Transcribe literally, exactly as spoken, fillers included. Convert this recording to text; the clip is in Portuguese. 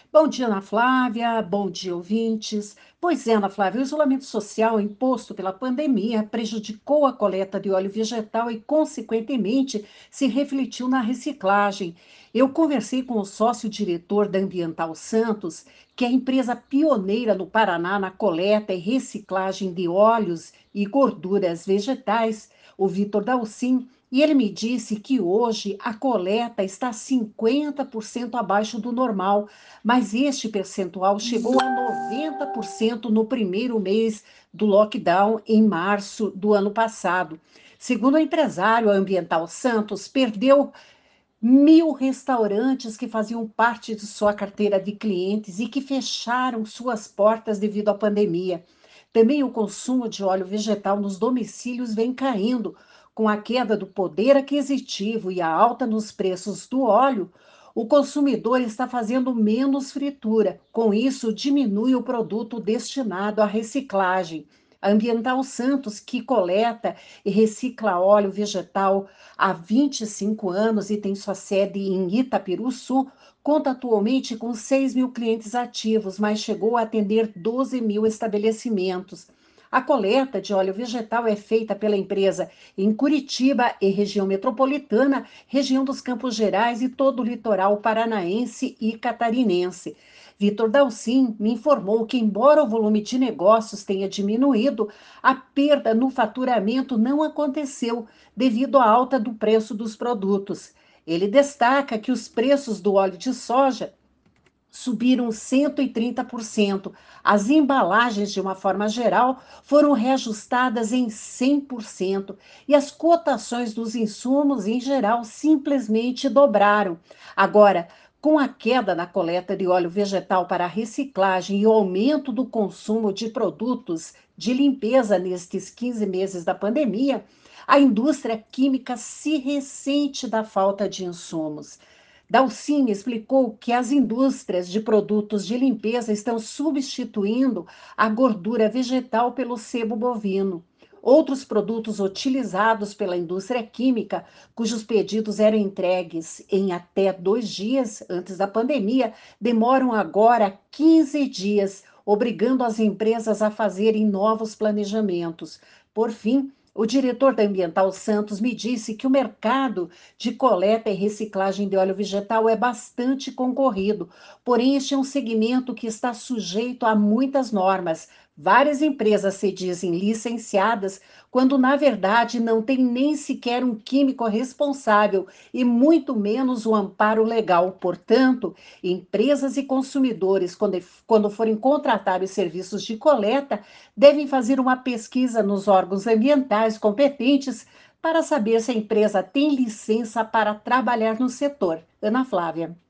Bom dia, Ana Flávia. Bom dia, ouvintes. Pois é, Ana Flávia, o isolamento social imposto pela pandemia prejudicou a coleta de óleo vegetal e, consequentemente, se refletiu na reciclagem. Eu conversei com o sócio-diretor da Ambiental Santos, que é a empresa pioneira no Paraná na coleta e reciclagem de óleos e gorduras vegetais, o Vitor Dalcin. E ele me disse que hoje a coleta está cinquenta por cento abaixo do normal, mas este percentual chegou a noventa por cento no primeiro mês do lockdown, em março do ano passado. Segundo o empresário ambiental Santos, perdeu mil restaurantes que faziam parte de sua carteira de clientes e que fecharam suas portas devido à pandemia. Também o consumo de óleo vegetal nos domicílios vem caindo. Com a queda do poder aquisitivo e a alta nos preços do óleo, o consumidor está fazendo menos fritura. Com isso, diminui o produto destinado à reciclagem. A Ambiental Santos, que coleta e recicla óleo vegetal há vinte e cinco anos e tem sua sede em Itapiruçu, conta atualmente com seis mil clientes ativos, mas chegou a atender doze mil estabelecimentos. A coleta de óleo vegetal é feita pela empresa em Curitiba e região metropolitana, região dos Campos Gerais e todo o litoral paranaense e catarinense. Vitor Dalcin me informou que, embora o volume de negócios tenha diminuído, a perda no faturamento não aconteceu devido à alta do preço dos produtos. Ele destaca que os preços do óleo de soja subiram cento e trinta por cento. As embalagens, de uma forma geral, foram reajustadas em cem por cento e as cotações dos insumos, em geral, simplesmente dobraram. Agora, com a queda na coleta de óleo vegetal para reciclagem e o aumento do consumo de produtos de limpeza nestes quinze meses da pandemia, a indústria química se ressente da falta de insumos. Dalcin explicou que as indústrias de produtos de limpeza estão substituindo a gordura vegetal pelo sebo bovino. Outros produtos utilizados pela indústria química, cujos pedidos eram entregues em até dois dias antes da pandemia, demoram agora quinze dias, obrigando as empresas a fazerem novos planejamentos. Por fim, o diretor da Ambiental Santos me disse que o mercado de coleta e reciclagem de óleo vegetal é bastante concorrido, porém este é um segmento que está sujeito a muitas normas. Várias empresas se dizem licenciadas, quando na verdade não tem nem sequer um químico responsável e muito menos o amparo legal. Portanto, empresas e consumidores, quando, quando forem contratar os serviços de coleta, devem fazer uma pesquisa nos órgãos ambientais competentes para saber se a empresa tem licença para trabalhar no setor. Ana Flávia.